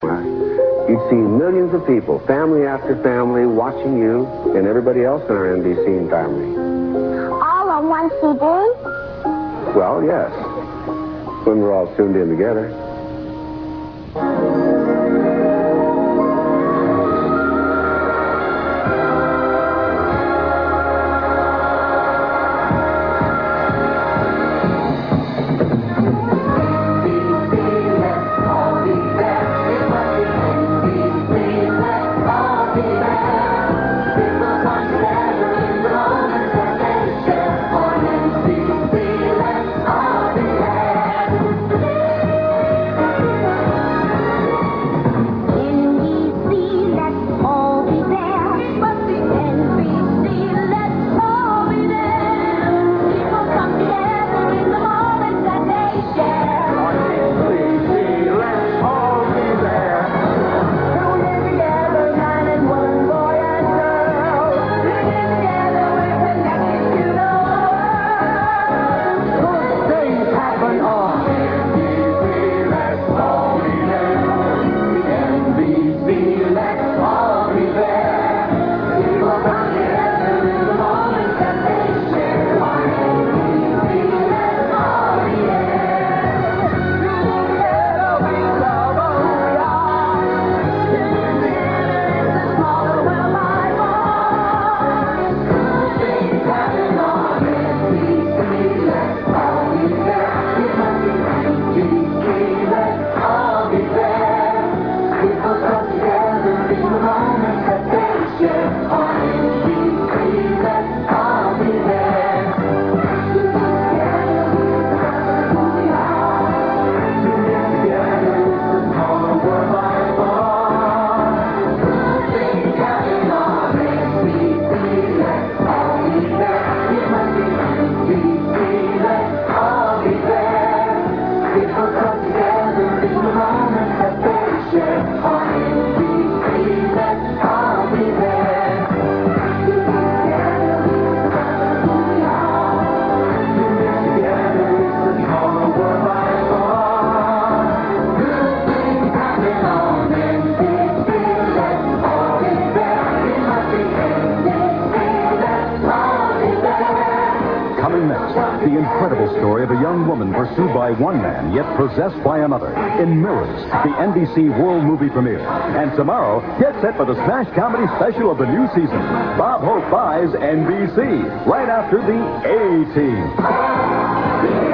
You'd see millions of people, family after family, watching you and everybody else in our NBC family. All on one CD? Well, yes. When we're all tuned in together. The incredible story of a young woman pursued by one man, yet possessed by another. In Mirrors, the NBC World Movie premiere. And tomorrow, get set for the Smash Comedy special of the new season. Bob Hope buys NBC, right after the A-Team.